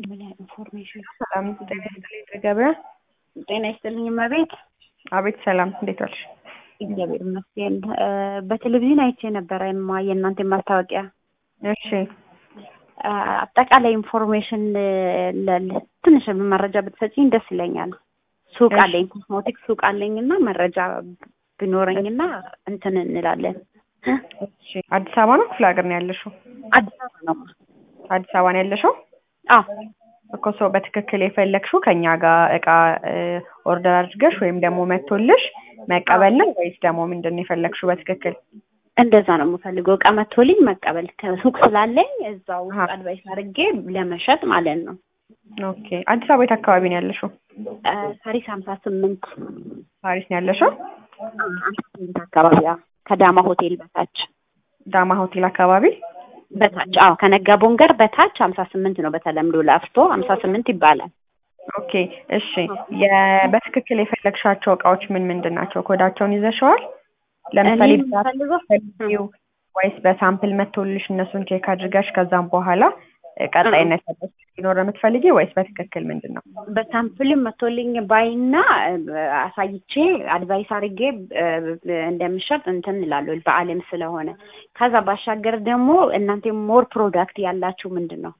ኢንፎርሜሽን ሰላም ጤና ይስጥልኝ ገበያ ጤና ይስጥልኝ እመቤት። አቤት ሰላም እንዴት ዋልሽ? እግዚአብሔር ይመስገን። በቴሌቪዥን አይቼ ነበረ የእናንተ ማስታወቂያ። እሺ አጠቃላይ ኢንፎርሜሽን ትንሽ መረጃ ብትሰጪኝ ደስ ይለኛል። ሱቅ አለኝ፣ ኮስሞቲክስ ሱቅ አለኝና መረጃ ቢኖረኝና እንትን እንላለን። እሺ አዲስ አበባ ነው ክፍለ ሀገር ነው ያለሽው? አዲስ አበባ ነው። አዲስ አበባ ነው ያለሽው? አዎ እኮ ሰው በትክክል የፈለግሽው ከኛ ጋር እቃ ኦርደር አድርገሽ ወይም ደግሞ መጥቶልሽ መቀበል ነው ወይስ ደግሞ ምንድነው የፈለግሽው በትክክል? እንደዛ ነው የምፈልገው። እቃ መጥቶልኝ መቀበል ከሱቅ ስላለኝ እዛው አድቫይስ አድርጌ ለመሸጥ ማለት ነው። ኦኬ አዲስ አበባ የት አካባቢ ነው ያለሽው? ሳሪስ 58 ሳሪስ ነው ያለሽው? 58 አካባቢ ከዳማ ሆቴል በታች። ዳማ ሆቴል አካባቢ በታች አዎ፣ ከነጋ ቦንገር በታች 58 ነው በተለምዶ ላፍቶ 58 ይባላል። ኦኬ እሺ በትክክል የፈለግሻቸው እቃዎች ምንድን ናቸው? ኮዳቸውን ይዘሽዋል? ለምሳሌ በፈልጊው ወይስ በሳምፕል መጥቶልሽ እነሱን ቼክ አድርገሽ ከዛም በኋላ ቀጣይነት ሲኖር የምትፈልጊ ወይስ በትክክል ምንድነው? በሳምፕልም መጥቶልኝ ባይና አሳይቼ አድቫይስ አድርጌ እንደምሸጥ እንትን እላለሁ በአለም ስለሆነ። ከዛ ባሻገር ደግሞ እናንተ ሞር ፕሮዳክት ያላችሁ ምንድነው?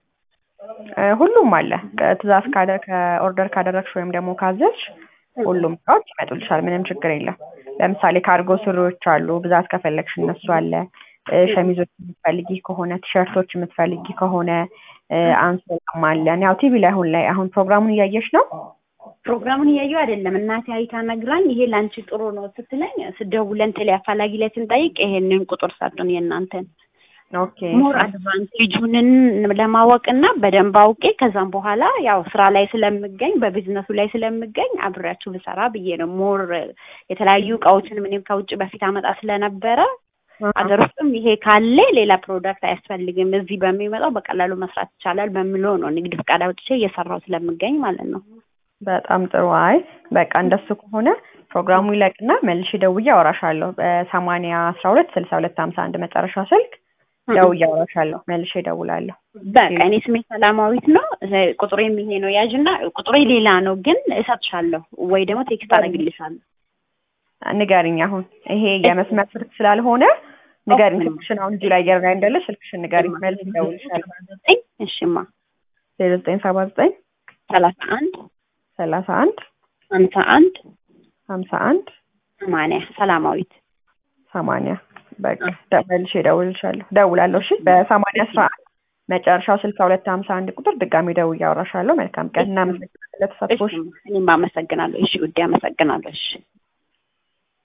ሁሉም አለ። ትዕዛዝ ከኦርደር ካደረግሽ ወይም ደግሞ ካዘዝሽ ሁሉም እቃዎች ይመጡልሻል። ምንም ችግር የለም። ለምሳሌ ካርጎ ሱሪዎች አሉ፣ ብዛት ከፈለግሽ እነሱ አለ። ሸሚዞች የምትፈልጊ ከሆነ ቲሸርቶች የምትፈልጊ ከሆነ አንሶላም አለን። ያው ቲቪ ላይ አሁን ፕሮግራሙን እያየሽ ነው? ፕሮግራሙን እያየሁ አይደለም። እናቴ አይታ ነግራኝ ይሄ ላንቺ ጥሩ ነው ስትለኝ ስደውለን ቴሌ አፋላጊ ላይ ስንጠይቅ ይሄንን ቁጥር ሰጡን የእናንተን። ኦኬ ሞር አድቫንቴጁን ለማወቅና በደንብ አውቄ ከዛም በኋላ ያው ስራ ላይ ስለምገኝ በቢዝነሱ ላይ ስለምገኝ አብሬያችሁ ብሰራ ብዬ ነው። ሞር የተለያዩ እቃዎችን ምንም ከውጭ በፊት አመጣ ስለነበረ አገር ውስጥም ይሄ ካለ ሌላ ፕሮዳክት አያስፈልግም፣ እዚህ በሚመጣው በቀላሉ መስራት ይቻላል በሚለው ነው ንግድ ፈቃድ አውጥቼ እየሰራሁ ስለምገኝ ማለት ነው። በጣም ጥሩ። አይ በቃ እንደሱ ከሆነ ፕሮግራሙ ይለቅና መልሼ ደውዬ አወራሻለሁ። በ8012 6251 መጨረሻ ስልክ ደውዬ አወራሻለሁ። መልሼ እደውላለሁ። በቃ እኔ ስሜ ሰላማዊት ነው። ቁጥሬም ይሄ ነው ያዥና፣ ቁጥሬ ሌላ ነው ግን እሰጥሻለሁ ወይ ደግሞ ቴክስት አደርግልሻለሁ። ንገሪኝ። አሁን ይሄ የመስመር ስልክ ስላልሆነ ንገሪኝ። ስልክሽን አሁን እዚህ ላይ አየር ላይ እንዳለ ስልክሽን ንገሪኝ። መልሼ እደውልልሻለሁ። እሺማ 0979 31 31 51 51 80 ሰላማዊት 80 በቃ መልሼ እደውላለሁ። እሺ በ8011 መጨረሻው 6251 ቁጥር ድጋሚ ደውዬ አወራሻለሁ። መልካም ቀን እና መሰግናለሁ ለተሳትፎሽ። እኔም አመሰግናለሁ። እሺ ውዴ አመሰግናለሁ። እሺ